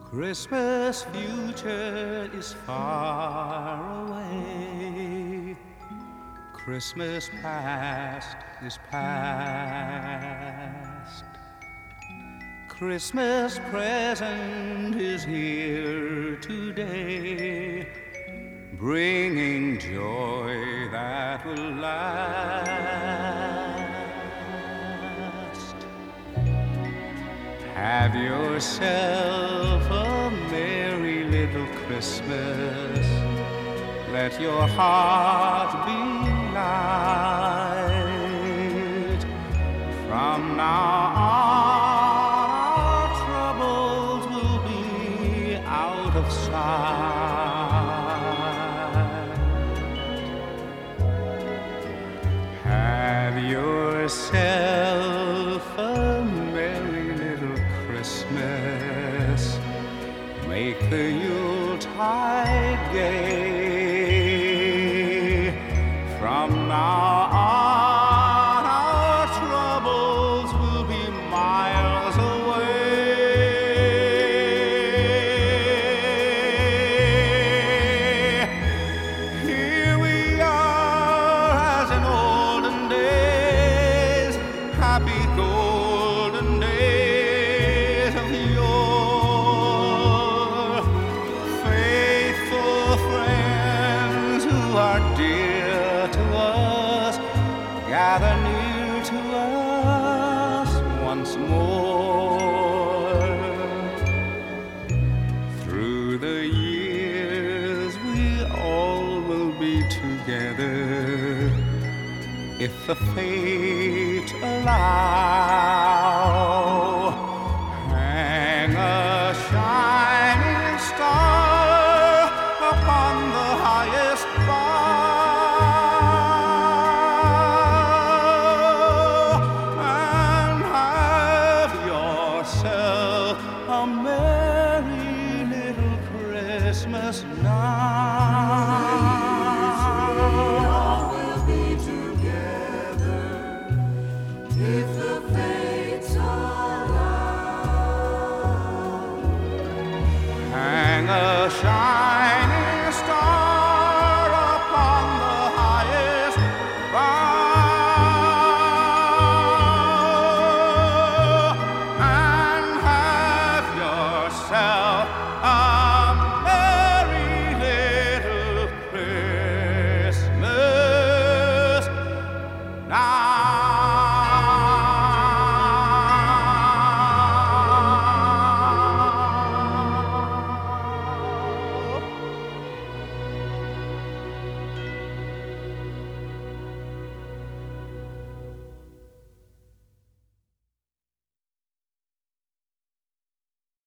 Christmas future is far away. Christmas past is past. Christmas present is here today, bringing joy that will last. Have yourself a merry little Christmas. Let your heart be light. From now on, our troubles will be out of sight. Have yourself a merry little Christmas. Make the Yuletide gay. From now on, our troubles will be miles away. Here we are as in olden days, happy golden days of yore. Faithful friends who are dear to us, gather near to us once more. Through the years we all will be together, if the fate allow. Hang a shining star upon the highest bough, and have yourself a merry little Christmas now. We'll be together if the fates allow. Hang a shining